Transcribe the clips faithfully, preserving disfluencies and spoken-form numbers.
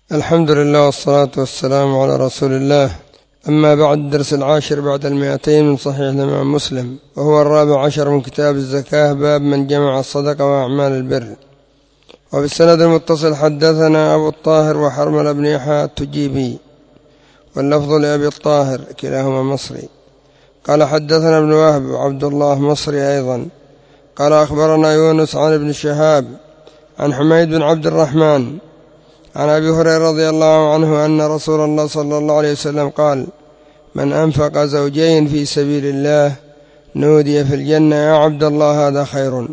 الحمد لله والصلاة والسلام على رسول الله. أما بعد، الدرس العاشر بعد المئتين من صحيح الإمام مسلم، وهو الرابع عشر من كتاب الزكاة، باب من جمع الصدقة وأعمال البر. وبالسند المتصل حدثنا أبو الطاهر وحرمل بن يحيى التجيبي، واللفظ لأبي الطاهر كلاهما مصري. قال حدثنا ابن وهب وعبد الله مصري أيضا. قال أخبرنا يونس عن ابن شهاب عن حميد بن عبد الرحمن عن أبي هريرة رضي الله عنه أن رسول الله صلى الله عليه وسلم قال: من أنفق زوجين في سبيل الله نودي في الجنة يا عبد الله هذا خير.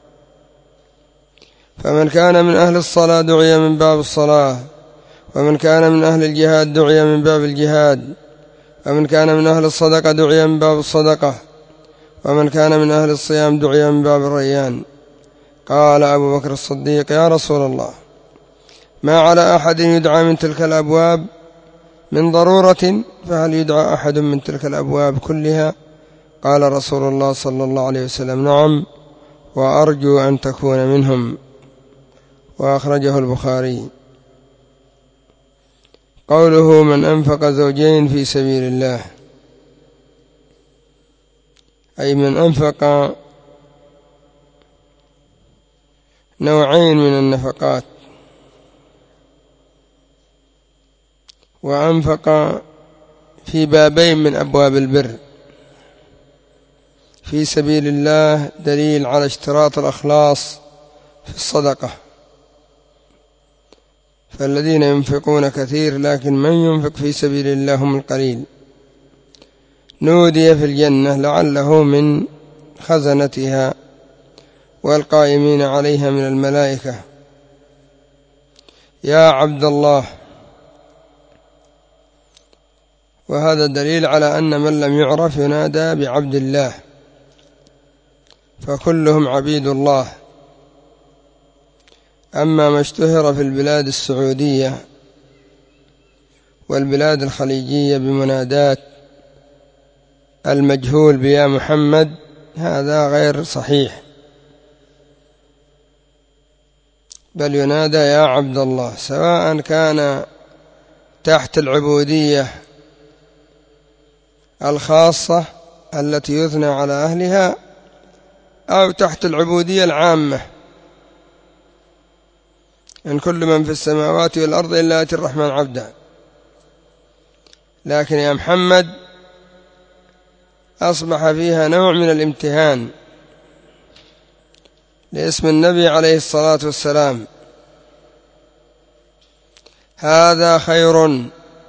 فمن كان من أهل الصلاة دعي من باب الصلاة، ومن كان من أهل الجهاد دعي من باب الجهاد، ومن كان من أهل الصدقة دعي من باب الصدقة، ومن كان من أهل الصيام دعي من باب الريان. قال أبو بكر الصديق: يا رسول الله، ما على أحد يدعى من تلك الأبواب من ضرورة، فهل يدعى أحد من تلك الأبواب كلها؟ قال رسول الله صلى الله عليه وسلم: نعم، وأرجو أن تكون منهم. وأخرجه البخاري. قوله من أنفق زوجين في سبيل الله، أي من أنفق نوعين من النفقات، وأنفق في بابين من أبواب البر. في سبيل الله دليل على اشتراط الإخلاص في الصدقة، فالذين ينفقون كثير، لكن من ينفق في سبيل الله هم القليل. نودي في الجنة لعله من خزنتها والقائمين عليها من الملائكة: يا عبد الله. وهذا دليل على أن من لم يعرف ينادى بعبد الله، فكلهم عبيد الله. أما ما اشتهر في البلاد السعودية والبلاد الخليجية بمنادات المجهول بيا محمد، هذا غير صحيح، بل ينادى يا عبد الله، سواء كان تحت العبودية الخاصة التي يثنى على أهلها، أو تحت العبودية العامة: إن كل من في السماوات والأرض إلا آتي الرحمن عبدا. لكن يا محمد أصبح فيها نوع من الامتهان لاسم النبي عليه الصلاة والسلام. هذا خير،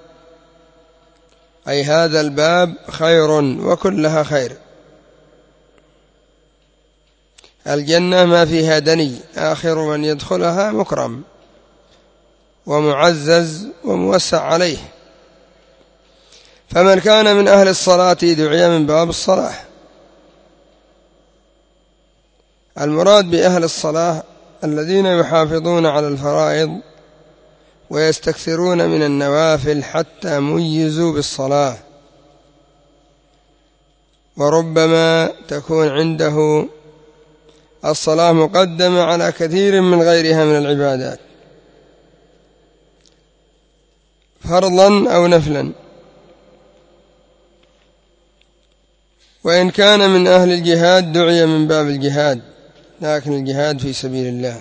أي هذا الباب خير وكلها خير. الجنة ما فيها دني، آخر من يدخلها مكرم ومعزز وموسع عليه. فمن كان من أهل الصلاة دعي من باب الصلاة. المراد بأهل الصلاة الذين يحافظون على الفرائض ويستكثرون من النوافل حتى ميزوا بالصلاة، وربما تكون عنده الصلاة مقدمة على كثير من غيرها من العبادات، فرضا أو نفلا. وإن كان من أهل الجهاد دعي من باب الجهاد، لكن الجهاد في سبيل الله،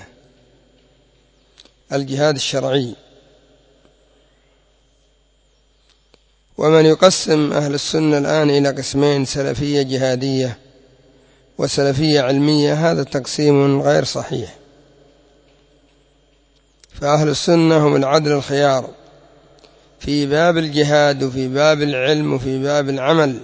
الجهاد الشرعي. ومن يقسم أهل السنة الآن إلى قسمين: سلفية جهادية وسلفية علمية، هذا تقسيم غير صحيح. فأهل السنة هم العدل الخيار في باب الجهاد وفي باب العلم وفي باب العمل.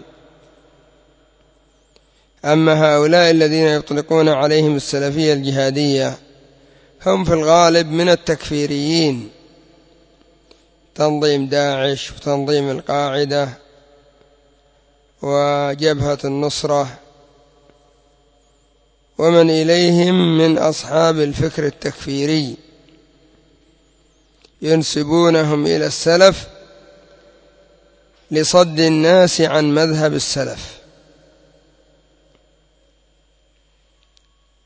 أما هؤلاء الذين يطلقون عليهم السلفية الجهادية هم في الغالب من التكفيريين، تنظيم داعش وتنظيم القاعدة وجبهة النصرة ومن إليهم من أصحاب الفكر التكفيري، ينسبونهم إلى السلف لصد الناس عن مذهب السلف.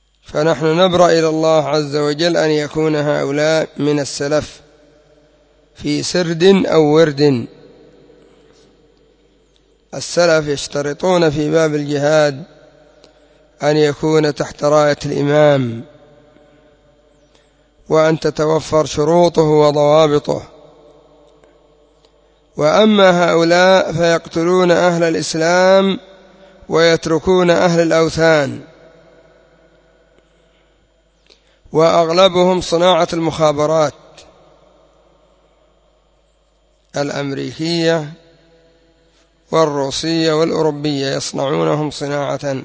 فنحن نبرأ إلى الله عز وجل أن يكون هؤلاء من السلف في سرد أو ورد. السلف يشترطون في باب الجهاد أن يكون تحت راية الإمام، وأن تتوفر شروطه وضوابطه. وأما هؤلاء فيقتلون أهل الإسلام ويتركون أهل الأوثان، وأغلبهم صناعة المخابرات الأمريكية والروسية والأوروبية، يصنعونهم صناعة،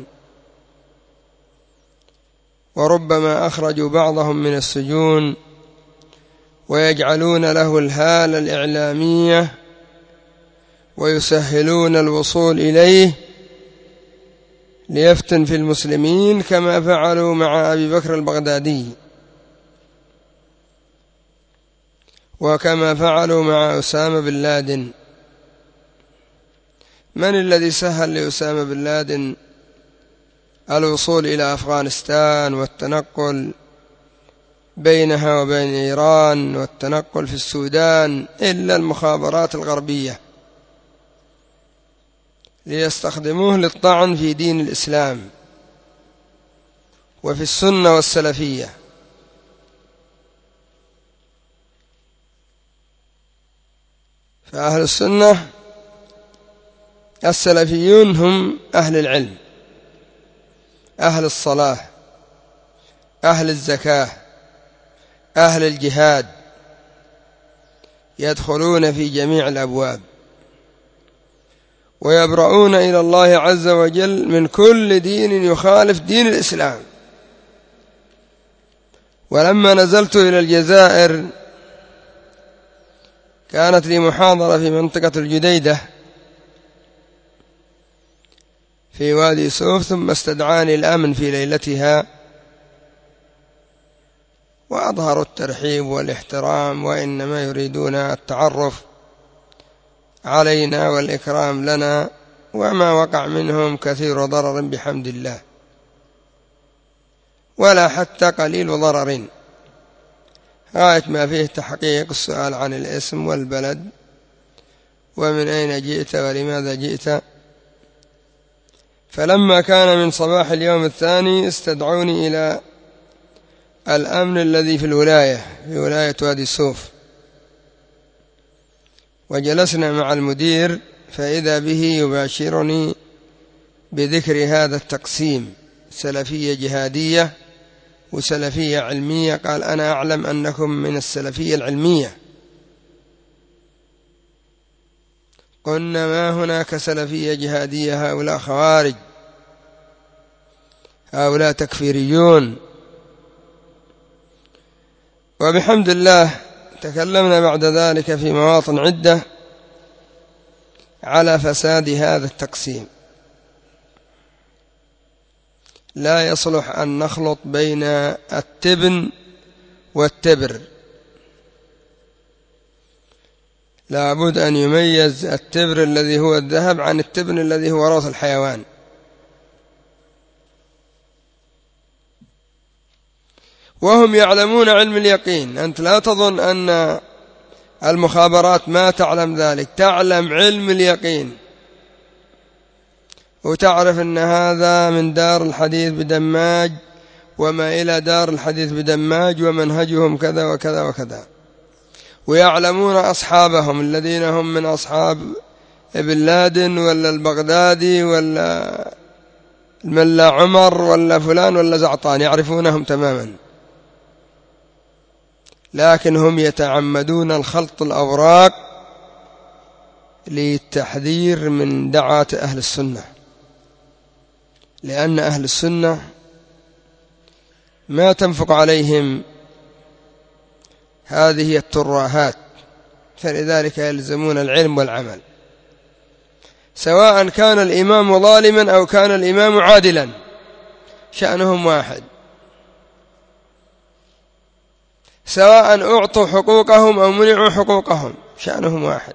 وربما أخرجوا بعضهم من السجون ويجعلون له الهالة الإعلامية ويسهلون الوصول إليه ليفتن في المسلمين، كما فعلوا مع أبي بكر البغدادي، وكما فعلوا مع أسامة بن لادن. من الذي سهل لأسامة بن لادن الوصول إلى أفغانستان والتنقل بينها وبين إيران والتنقل في السودان إلا المخابرات الغربية، ليستخدموه للطعن في دين الإسلام وفي السنة والسلفية. فأهل السنة السلفيون هم أهل العلم، أهل الصلاة، أهل الزكاة، أهل الجهاد، يدخلون في جميع الأبواب ويبرؤون إلى الله عز وجل من كل دين يخالف دين الإسلام. ولما نزلت إلى الجزائر كانت لي محاضرة في منطقة الجديدة في وادي سوف، ثم استدعاني الأمن في ليلتها وأظهروا الترحيب والاحترام، وإنما يريدون التعرف علينا والإكرام لنا، وما وقع منهم كثير ضرر بحمد الله، ولا حتى قليل ضرر، غاية ما فيه تحقيق السؤال عن الاسم والبلد ومن أين جئت ولماذا جئت. فلما كان من صباح اليوم الثاني استدعوني إلى الأمن الذي في الولاية في ولاية وادي السوف، وجلسنا مع المدير، فإذا به يباشرني بذكر هذا التقسيم: سلفية جهادية وسلفية علمية. قال: أنا أعلم أنكم من السلفية العلمية. قلنا: ما هناك سلفية جهادية، هؤلاء خوارج، هؤلاء تكفيريون. وبحمد الله تكلمنا بعد ذلك في مواطن عدة على فساد هذا التقسيم. لا يصلح أن نخلط بين التبن والتبر، لا بد أن يميز التبر الذي هو الذهب عن التبن الذي هو روث الحيوان. وهم يعلمون علم اليقين. أنت لا تظن أن المخابرات ما تعلم ذلك، تعلم علم اليقين، وتعرف أن هذا من دار الحديث بدماج وما إلى دار الحديث بدماج ومنهجهم كذا وكذا وكذا. ويعلمون أصحابهم الذين هم من أصحاب ابن لادن ولا البغدادي ولا الملا عمر ولا فلان ولا زعطان، يعرفونهم تماما، لكن هم يتعمدون الخلط الأوراق للتحذير من دعاة أهل السنة، لأن أهل السنة ما تنفق عليهم هذه الترهات، فلذلك يلزمون العلم والعمل، سواء كان الإمام ظالما أو كان الإمام عادلا، شأنهم واحد، سواء أعطوا حقوقهم أو منعوا حقوقهم، شأنهم واحد،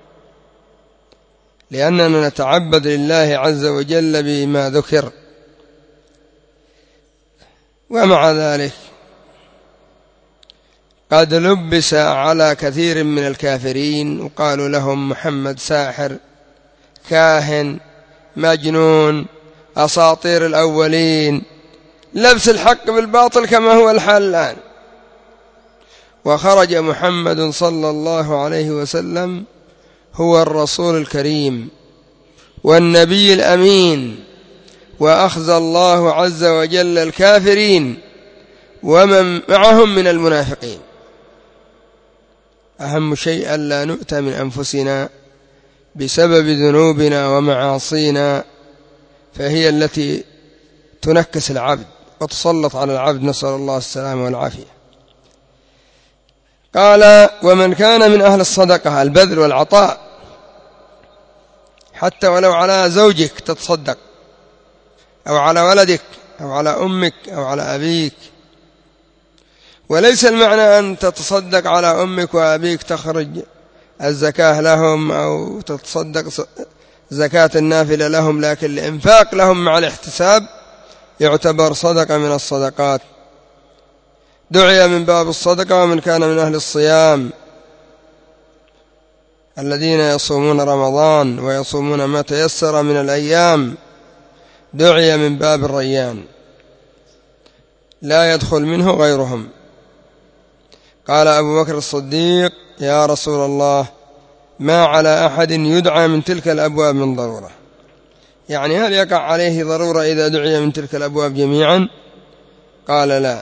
لأننا نتعبد لله عز وجل بما ذكر. ومع ذلك قد لبس على كثير من الكافرين وقالوا لهم محمد ساحر، كاهن، مجنون، أساطير الأولين، لبس الحق بالباطل كما هو الحال الآن. وخرج محمد صلى الله عليه وسلم هو الرسول الكريم والنبي الأمين، وأخزى الله عز وجل الكافرين ومن معهم من المنافقين. أهم شيء ألا نؤتى من أنفسنا بسبب ذنوبنا ومعاصينا، فهي التي تنكس العبد وتسلط على العبد، نسأل الله السلامة والعافية. قال: ومن كان من أهل الصدقة، البذل والعطاء، حتى ولو على زوجك تتصدق، أو على ولدك، أو على أمك، أو على أبيك. وليس المعنى أن تتصدق على أمك وأبيك تخرج الزكاة لهم أو تتصدق زكاة النافلة لهم، لكن الإنفاق لهم مع الاحتساب يعتبر صدقة من الصدقات. دعي من باب الصدقة. ومن كان من أهل الصيام الذين يصومون رمضان ويصومون ما تيسر من الأيام دعي من باب الريان، لا يدخل منه غيرهم. قال أبو بكر الصديق: يا رسول الله، ما على أحد يدعى من تلك الأبواب من ضرورة. يعني هل يقع عليه ضرورة إذا دعي من تلك الأبواب جميعا؟ قال: لا.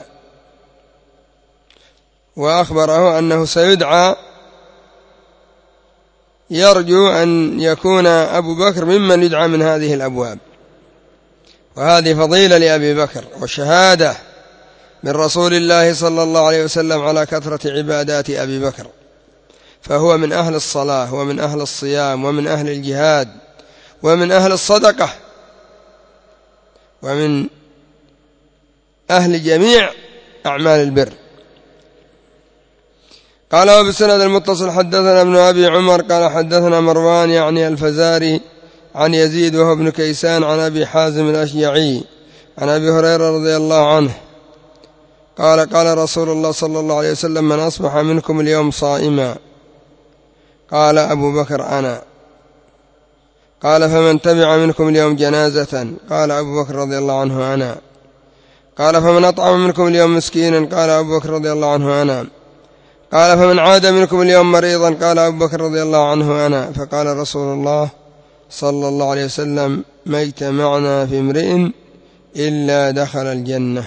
وأخبره أنه سيدعى، يرجو أن يكون أبو بكر ممن يدعى من هذه الأبواب. وهذه فضيلة لأبي بكر وشهادة من رسول الله صلى الله عليه وسلم على كثرة عبادات أبي بكر، فهو من أهل الصلاة ومن أهل الصيام ومن أهل الجهاد ومن أهل الصدقة ومن أهل جميع أعمال البر. قال: وبالسند المتصل حدثنا ابن أبي عمر قال حدثنا مروان يعني الفزاري عن يزيد وهو ابن كيسان عن أبي حازم الأشجعي عن أبي هريرة رضي الله عنه قال: قال رسول الله صلى الله عليه وسلم: من أصبح منكم اليوم صائما. قال أبو بكر: أنا. قال: فمن تبع منكم اليوم جنازة. قال أبو بكر رضي الله عنه: أنا. قال: فمن أطعم منكم اليوم مسكينا. قال أبو بكر رضي الله عنه: أنا. قال: فمن عاد منكم اليوم مريضا. قال أبو بكر رضي الله عنه: أنا. فقال رسول الله صلى الله عليه وسلم: ما اجتمعنا في امرئ إلا دخل الجنة.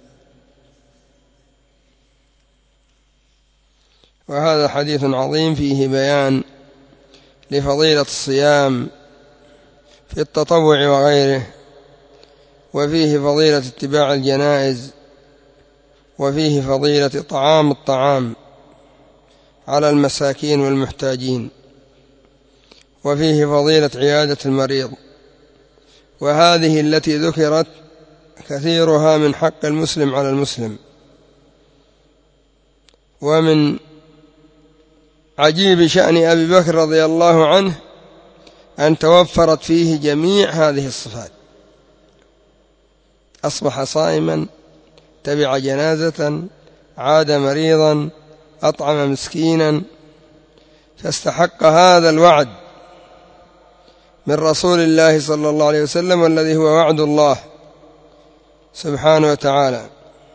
وهذا حديث عظيم فيه بيان لفضيلة الصيام في التطوع وغيره، وفيه فضيلة اتباع الجنائز، وفيه فضيلة طعام الطعام على المساكين والمحتاجين، وفيه فضيلة عيادة المريض. وهذه التي ذكرت كثيرها من حق المسلم على المسلم. ومن عجيب شأن أبي بكر رضي الله عنه أن توفرت فيه جميع هذه الصفات: أصبح صائما، تبع جنازة، عاد مريضا، أطعم مسكينا، فاستحق هذا الوعد من رسول الله صلى الله عليه وسلم، والذي هو وعد الله سبحانه وتعالى.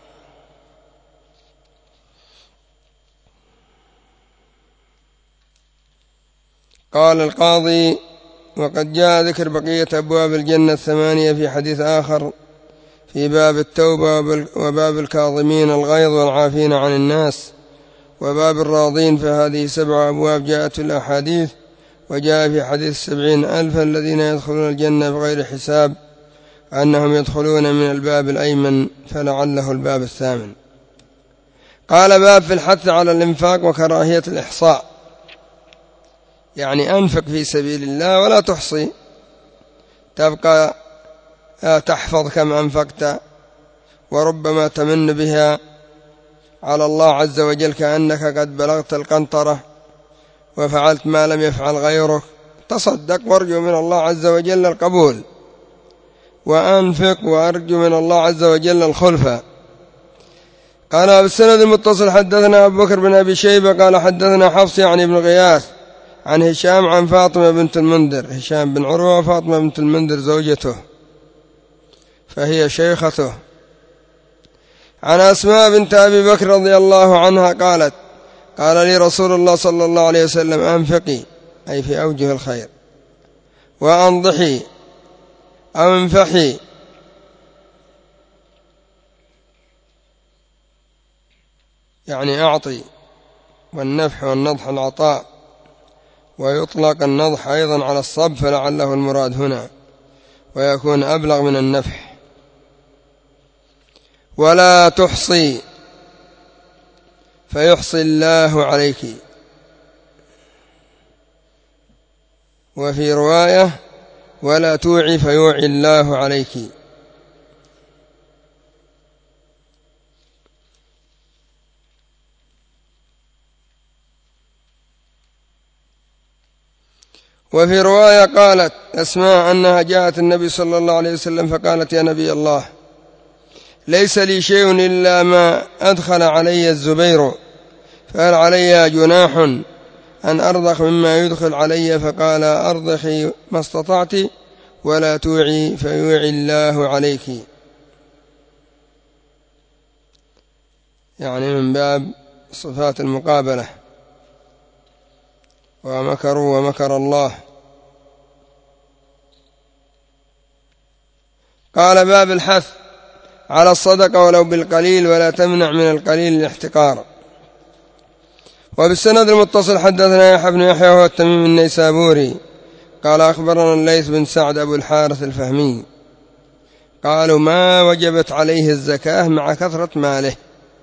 قال القاضي: وقد جاء ذكر بقية أبواب الجنة الثمانية في حديث آخر في باب التوبة وباب الكاظمين الغيظ والعافين عن الناس وباب الراضين، فهذه سبع أبواب جاءت في الأحاديث. وجاء في حديث سبعين ألفا الذين يدخلون الجنة بغير حساب أنهم يدخلون من الباب الأيمن، فلعله الباب الثامن. قال: باب في الحث على الإنفاق وكراهية الإحصاء، يعني أنفق في سبيل الله ولا تحصي، تبقى تحفظ كم أنفقت، وربما تمن بها على الله عز وجل كأنك قد بلغت القنطرة وفعلت ما لم يفعل غيرك. تصدق وارجو من الله عز وجل القبول، وأنفق وأرجو من الله عز وجل الخلفة. قال بالسند المتصل حدثنا أبو بكر بن أبي شيبة قال حدثنا حفص يعني بن غياث عن هشام عن فاطمة بنت المنذر، هشام بن عروة وفاطمة بنت المنذر زوجته فهي شيخته، عن أسماء بنت أبي بكر رضي الله عنها قالت قال لي رسول الله صلى الله عليه وسلم أنفقي أي في أوجه الخير، وأنضحي أو انفحي يعني أعطي، والنفح والنضح العطاء، ويطلق النضح أيضا على الصب فلعله المراد هنا ويكون أبلغ من النفح. ولا تحصي فيحصي الله عليك، وفي رواية ولا توعي فيوعي الله عليك. وفي رواية قالت أسماء أنها جاءت النبي صلى الله عليه وسلم فقالت يا نبي الله ليس لي شيء إلا ما أدخل علي الزبير، فهل علي جناح أن أرضخ مما يدخل علي؟ فقال أرضخي ما استطعت ولا توعي فيوعي الله عليك، يعني من باب صفات المقابلة، ومكروا ومكر الله. قال باب الحث على الصدقة ولو بالقليل ولا تمنع من القليل الاحتقار. وبالسند المتصل حدثنا يحيى بن يحيى وهو التميمي النيسابوري قال أخبرنا الليث بن سعد أبو الحارث الفهمي قالوا ما وجبت عليه الزكاة مع كثرة ماله،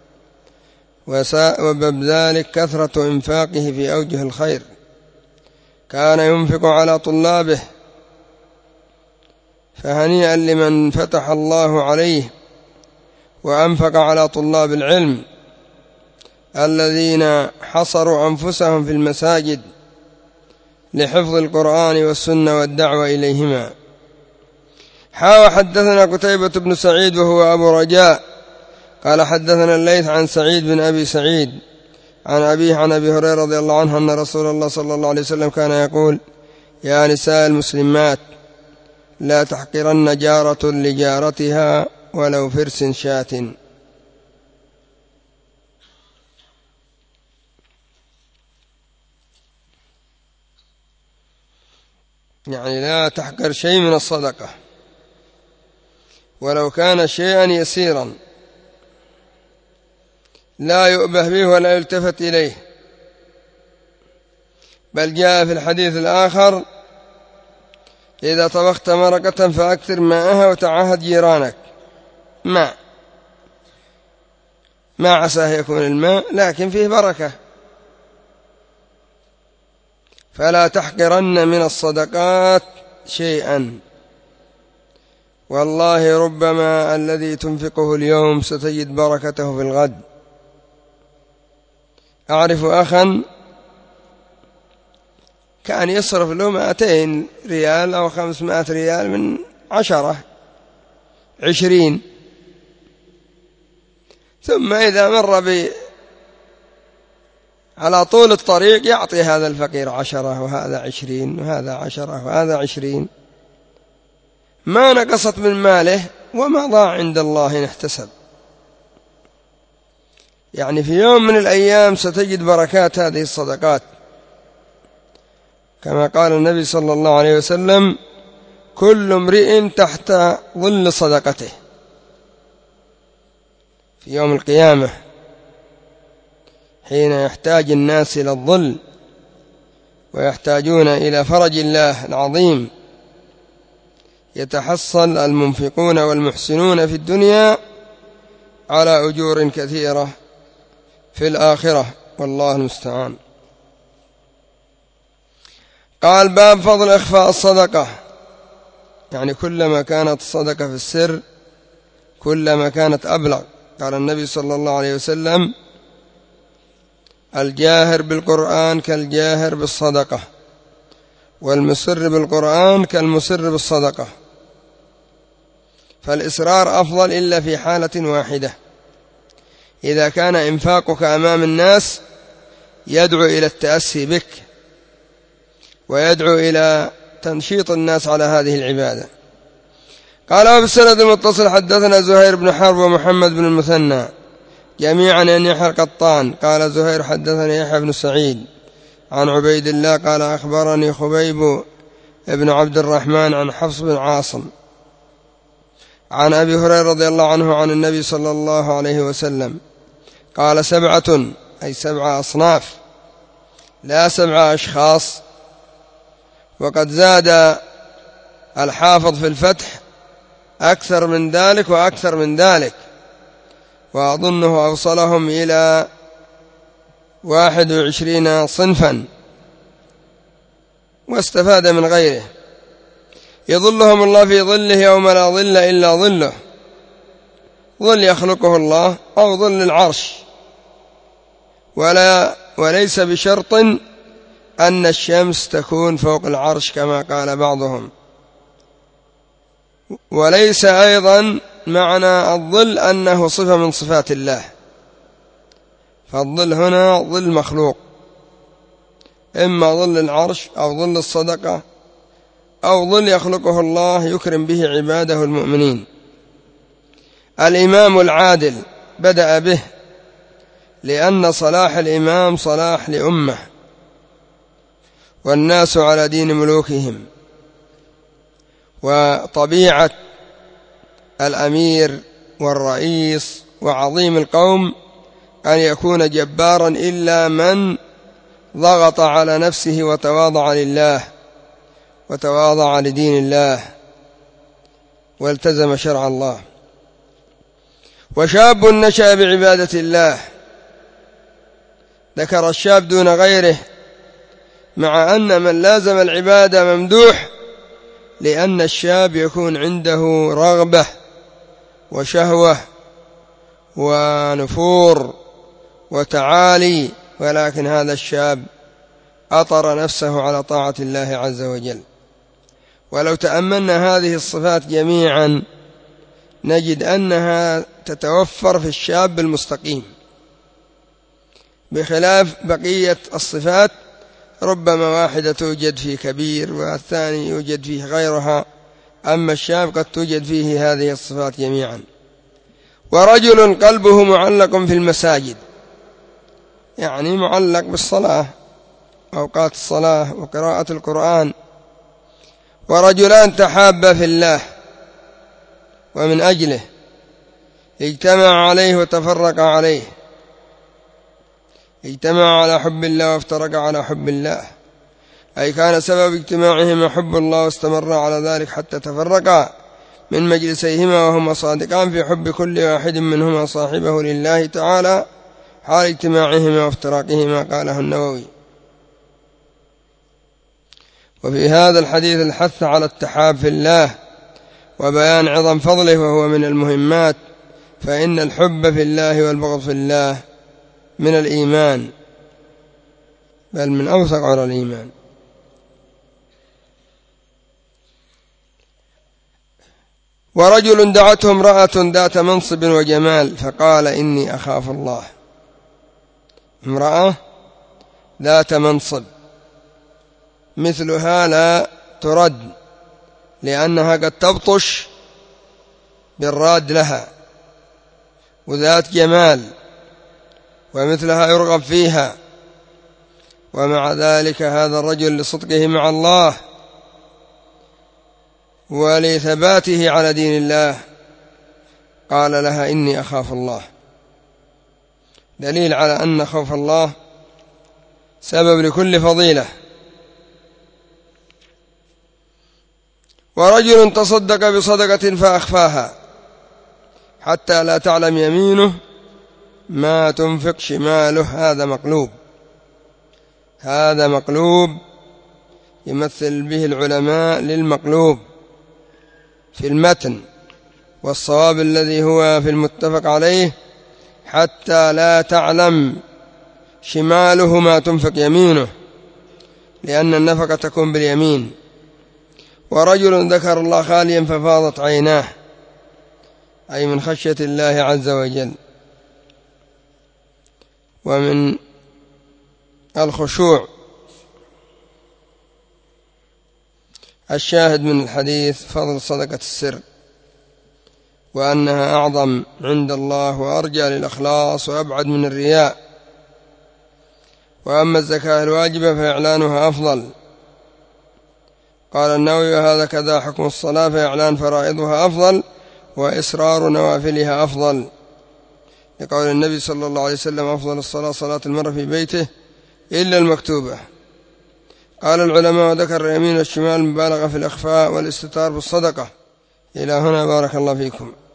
وسبب ذلك كثرة إنفاقه في أوجه الخير، كان ينفق على طلابه، فهنيئا لمن فتح الله عليه وأنفق على طلاب العلم الذين حصروا أنفسهم في المساجد لحفظ القرآن والسنة والدعوة إليهما. حاوى حدثنا قتيبة بن سعيد وهو أبو رجاء قال حدثنا الليث عن سعيد بن أبي سعيد عن أبيه عن أبي هريرة رضي الله عنه أن رسول الله صلى الله عليه وسلم كان يقول يا نساء المسلمات لا تحقرن جارة لجارتها ولو فرس شاة. يعني لا تحقر شيء من الصدقة ولو كان شيئا يسيرا لا يؤبه به ولا يلتفت إليه، بل جاء في الحديث الآخر إذا طبخت مرقة فأكثر ماءها وتعاهد جيرانك. ماء ما عساه يكون الماء لكن فيه بركة، فلا تحقرن من الصدقات شيئا، والله ربما الذي تنفقه اليوم ستجد بركته في الغد. أعرف أخا كان يصرف له مائتين ريال أو خمسمائة ريال من عشرة عشرين، ثم إذا مر ب على طول الطريق يعطي هذا الفقير عشرة وهذا عشرين وهذا عشرة وهذا عشرين، ما نقصت من ماله وما ضاع عند الله إن احتسب. يعني في يوم من الأيام ستجد بركات هذه الصدقات، كما قال النبي صلى الله عليه وسلم كل امرئ تحت ظل صدقته. في يوم القيامة حين يحتاج الناس إلى الظل ويحتاجون إلى فرج الله العظيم، يتحصل المنفقون والمحسنون في الدنيا على أجور كثيرة في الآخرة، والله المستعان. قال باب فضل إخفاء الصدقة، يعني كلما كانت الصدقة في السر كلما كانت أبلغ. قال النبي صلى الله عليه وسلم الجاهر بالقرآن كالجاهر بالصدقة، والمسر بالقرآن كالمسر بالصدقة، فالإسرار أفضل إلا في حالة واحدة، إذا كان إنفاقك أمام الناس يدعو إلى التأسي بك ويدعو إلى تنشيط الناس على هذه العبادة. قال وبالسند المتصل حدثنا زهير بن حرب ومحمد بن المثنى جميعا أن يحيى القطان قال زهير حدثني يحيى بن سعيد عن عبيد الله قال أخبرني خبيب ابن عبد الرحمن عن حفص بن عاصم عن أبي هريرة رضي الله عنه عن النبي صلى الله عليه وسلم قال سبعة أي سبعة أصناف لا سبعة أشخاص. وقد زاد الحافظ في الفتح أكثر من ذلك وأكثر من ذلك، وأظنه أوصلهم إلى واحد وعشرين صنفا واستفاد من غيره. يظلهم الله في ظله يوم لا ظل إلا ظله، ظل يخلقه الله أو ظل العرش، ولا وليس بشرط أن الشمس تكون فوق العرش كما قال بعضهم، وليس أيضا معنى الظل أنه صفة من صفات الله، فالظل هنا ظل مخلوق، إما ظل العرش أو ظل الصدقة أو ظل يخلقه الله يكرم به عباده المؤمنين. الإمام العادل بدأ به لأن صلاح الإمام صلاح لأمة، والناس على دين ملوكهم، وطبيعة الأمير والرئيس وعظيم القوم أن يكون جبارا إلا من ضغط على نفسه وتواضع لله وتواضع لدين الله والتزم شرع الله. وشاب نشأ بعبادة الله، ذكر الشاب دون غيره، مع أن من لازم العبادة ممدوح، لأن الشاب يكون عنده رغبة وشهوة ونفور وتعالي، ولكن هذا الشاب أطر نفسه على طاعة الله عز وجل. ولو تأملنا هذه الصفات جميعا نجد أنها تتوفر في الشاب المستقيم، بخلاف بقية الصفات ربما واحدة توجد في كبير والثاني يوجد فيه غيرها، أما الشاب قد توجد فيه هذه الصفات جميعا. ورجل قلبه معلق في المساجد، يعني معلق بالصلاة، أوقات الصلاة وقراءة القرآن. ورجلان تحابا في الله ومن أجله اجتمع عليه وتفرق عليه، اجتمع على حب الله وافترق على حب الله، أي كان سبب اجتماعهما حب الله واستمر على ذلك حتى تفرقا من مجلسيهما وهما صادقان في حب كل واحد منهما صاحبه لله تعالى حال اجتماعهما وافتراقهما. قاله النووي. وفي هذا الحديث الحث على التحاب في الله وبيان عظم فضله، وهو من المهمات، فإن الحب في الله والبغض في الله من الإيمان، بل من أوثق على الإيمان. ورجل دعته امرأة ذات منصب وجمال فقال إني أخاف الله. امرأة ذات منصب مثلها لا ترد، لأنها قد تبطش بالراد لها، وذات جمال ومثلها يرغب فيها، ومع ذلك هذا الرجل لصدقه مع الله ولثباته على دين الله قال لها إني أخاف الله، دليل على أن خوف الله سبب لكل فضيلة. ورجل تصدق بصدقة فأخفاها حتى لا تعلم يمينه ما تنفق شماله، هذا مقلوب، هذا مقلوب يمثل به العلماء للمقلوب في المتن، والصواب الذي هو في المتفق عليه حتى لا تعلم شماله ما تنفق يمينه، لأن النفقة تكون باليمين. ورجل ذكر الله خاليا ففاضت عيناه، أي من خشية الله عز وجل. ومن الخشوع. الشاهد من الحديث فضل صدقة السر، وأنها أعظم عند الله وأرجى للإخلاص وأبعد من الرياء. وأما الزكاة الواجبة فإعلانها أفضل. قال النووي: وهذا كذا حكم الصلاة، فإعلان فرائضها أفضل وإسرار نوافلها أفضل، لقول النبي صلى الله عليه وسلم: أفضل الصلاة صلاة المرء في بيته إلا المكتوبة. قال العلماء: وذكر اليمين والشمال مبالغة في الإخفاء والاستتار بالصدقة. إلى هنا بارك الله فيكم.